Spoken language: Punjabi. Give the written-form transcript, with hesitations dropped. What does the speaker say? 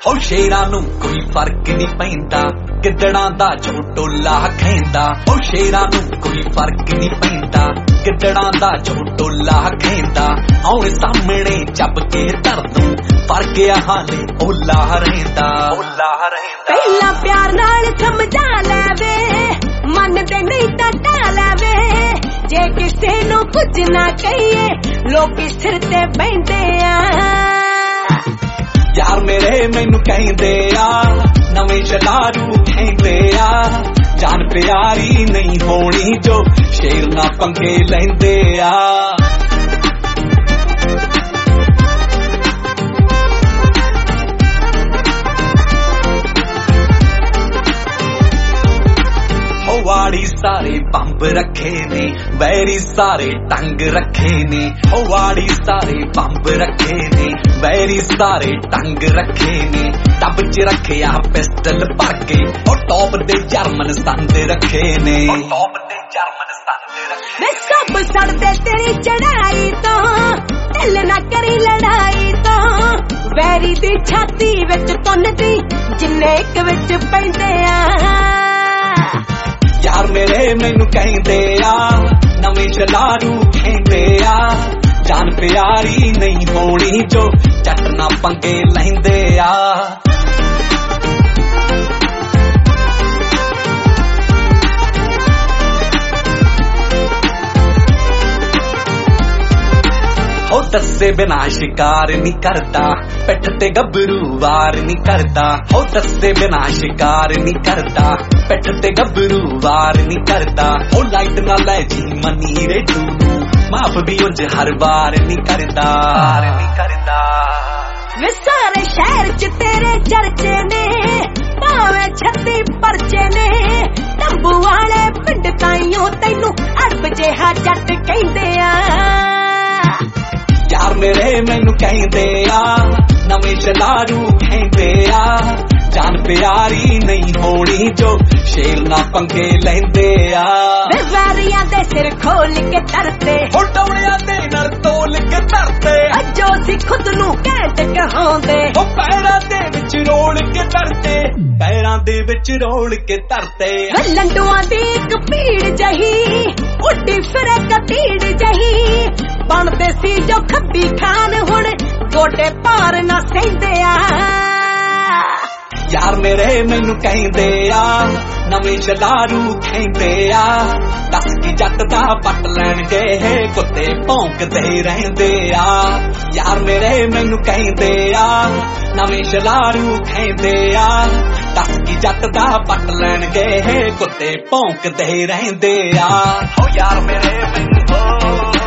ਹੋ ਸ਼ੇਰਾਂ ਨੂੰ ਕੋਈ ਫਰਕ ਨਹੀਂ ਪੈਂਦਾ, ਗਿੱਦੜਾਂ ਦਾ ਜੋ ਟੋਲਾ ਖੈਂਦਾ। ਹੋ ਸ਼ੇਰਾਂ ਨੂੰ ਕੋਈ ਫਰਕ ਨਹੀਂ ਪੈਂਦਾ, ਗਿੱਦੜਾਂ ਦਾ ਜੋ ਟੋਲਾ ਖੈਂਦਾ। ਆਉਣ ਸਾਹਮਣੇ ਚੱਬ ਕੇ ਧਰ ਦੂੰ, ਫਰਕ ਆ ਹਾਲੇ ਓਲਾ ਰਹਿੰਦਾ। ਪਹਿਲਾਂ ਪਿਆਰ ਨਾਲ ਸਮਝਾ ਲੈਵੇ, ਮੰਨਦੇ ਨਹੀਂ ਤਾਂ ਢਾ ਲੈਵੇ। ਜੇ ਕਿਸੇ ਨੂੰ ਕੁਝ ਨਾ ਕਹੀਏ ਲੋਕੀ ਸਿਰ ਤੇ ਬਹਿੰਦੇ ਆ। ਯਾਰ ਮੇਰੇ ਮੈਨੂੰ ਕਹਿੰਦੇ ਆ, ਨਵੇਂ ਸ਼ਲਾਰੂ ਕਹਿੰਦੇ ਆ। ਜਾਨ ਪਿਆਰੀ ਨਹੀਂ ਹੋਣੀ ਜੋ ਸ਼ੇਰ ਨਾ ਪੰਗੇ ਲੈਂਦੇ ਆ। ਵਾੜੀ ਸਾਰੇ ਬੰਬ ਰੱਖੇ ਨੇ, ਵੈਰੀ ਸਾਰੇ ਟੰਗ ਰੱਖੇ ਨੇ। ਉਹ ਵਾੜੀ ਸਾਰੇ ਬੰਬ ਰੱਖੇ ਨੇ, ਵੈਰੀ ਸਾਰੇ ਟੰਗ ਰੱਖੇ ਨੇ। ਟੱਬ ਚ ਰੱਖਿਆ ਪਿਸਟਲ ਭਰ ਕੇ, ਉਹ ਟੌਪ ਦੇ ਜਰਮਨ ਸੰਦ ਰੱਖੇ ਨੇ। ਮੈਂ ਸਭ ਸੜਦੇ ਤੇਰੀ ਚੜਾਈ ਤੋਂ, ਢਿੱਲ ਨਾ ਕਰੀ ਲੜਾਈ ਤੋਂ। ਵੈਰੀ ਦੀ ਛਾਤੀ ਵਿੱਚ ਤੁੰਨਦੀ ਜਿੰਨੇ ਇੱਕ ਵਿੱਚ ਪੈਂਦੇ ਆ। ਯਾਰ ਮੇਰੇ ਮੈਨੂੰ ਕਹਿੰਦੇ ਆ, ਨਵੇਂ ਸ਼ਲਾਰੂ ਕਹਿੰਦੇ ਆ। ਜਾਨ ਪਿਆਰੀ ਨਹੀਂ ਹੋਣੀ ਜੋ ਜੱਟ ਨਾ ਪੰਗੇ ਲੈਂਦੇ ਆ। ਹੋ ਦੱਸੇ ਬਿਨਾ ਸ਼ਿਕਾਰ ਨਹੀਂ ਕਰਦਾ, ਪਿੱਠ ਤੇ ਗੱਭਰੂ ਵਾਰ ਨਹੀਂ ਕਰਦਾ। ਹੋ ਦੱਸੇ ਬਿਨਾ ਸ਼ਿਕਾਰ ਨਹੀਂ ਕਰਦਾ, ਪਿੱਠ ਤੇ ਗੱਭਰੂ ਵਾਰ ਨਹੀਂ ਕਰਦਾ। ਉਹ ਲਾਈਟ ਨਾ ਲੈ ਜੀ ਮਨੀ ਰੇਡੂ ਨੂੰ, ਮਾਫ ਵੀ ਉਂਝ ਹਰ ਵਾਰ ਨਹੀਂ ਕਰਦਾ। ਵੇ ਸਾਰੇ ਸ਼ਹਿਰ ਚ ਤੇਰੇ ਚਰਚੇ ਨੇ, ਭਾਵੇਂ 36 ਪਰਚੇ ਨੇ। ਤੰਬੂ ਵਾਲੇ ਪਿੰਡ ਤਾਈਓ ਤੈਨੂੰ ਅਰਬ ਜਿਹਾ ਜੱਟ ਕਹਿੰਦੇ ਆ। ਯਾਰ ਮੇਰੇ ਮੈਨੂੰ ਕਹਿੰਦੇ ਆ, ਨਵੇਂ ਸ਼ਲਾਰੂ ਕਹਿੰਦੇ ਆ। ਜਾਨ ਪਿਆਰੀ ਨਹੀਂ ਹੋਣੀ ਜੋ ਸ਼ੇਰ ਨਾ ਪੰਗੇ ਲੈਂਦੇ ਆ। ਵੈਰੀਆਂ ਦੇ ਸਿਰ ਖੋਲ ਕੇ ਧਰਤੇ, ਹੋ ਟੌਣਿਆਂ ਦੇ ਨਾਲ ਤੋਲ ਕੇ ਧਰਤੇ। ਅੱਜੋ ਸੀ ਖੁਦ ਨੂੰ ਘੈਂਟ ਕਹਾਉਂਦੇ, ਉਹ ਪੈਰਾਂ ਦੇ ਵਿੱਚ ਰੋਲ ਕੇ ਧਰਤੇ, ਪੈਰਾਂ ਦੇ ਵਿੱਚ ਰੋਲ ਕੇ ਧਰਤੇ। ਲੰਡੂਆਂ ਦੀ ਇੱਕ ਭੀੜ ਜਹੀ, ਉੱਡੀ ਫਿਰੇ ਕਤੀੜ ਜਹੀ। ਬਣਦੇ ਸੀ ਜੋ ਖੱਬੀ ਖਾਨ, ਹੁਣ ਗੋਡੇ ਭਾਰ ਨਾ ਸਹਿੰਦੇ ਆ। ਯਾਰ ਮੇਰੇ ਮੈਨੂੰ ਕਹਿੰਦੇ ਆ, ਨਵੇਂ ਸ਼ਲਾਰੂ ਕਹਿੰਦੇ ਆ। ਦੱਸ ਕੀ ਜੱਟ ਦਾ ਪੱਟ ਲੈਣਗੇ, ਕੁੱਤੇ ਭੌਂਕਦੇ ਰਹਿੰਦੇ ਆ। ਯਾਰ ਮੇਰੇ ਮੈਨੂੰ ਕਹਿੰਦੇ ਆ, ਨਵੇਂ ਸ਼ਲਾਰੂ ਕਹਿੰਦੇ ਆ। ਦੱਸ ਕੀ ਜੱਟ ਦਾ ਪੱਟ ਲੈਣਗੇ, ਕੁੱਤੇ ਭੌਂਕਦੇ ਰਹਿੰਦੇ ਆ। ਹੋ ਯਾਰ ਮੇਰੇ ਮੈਨੂੰ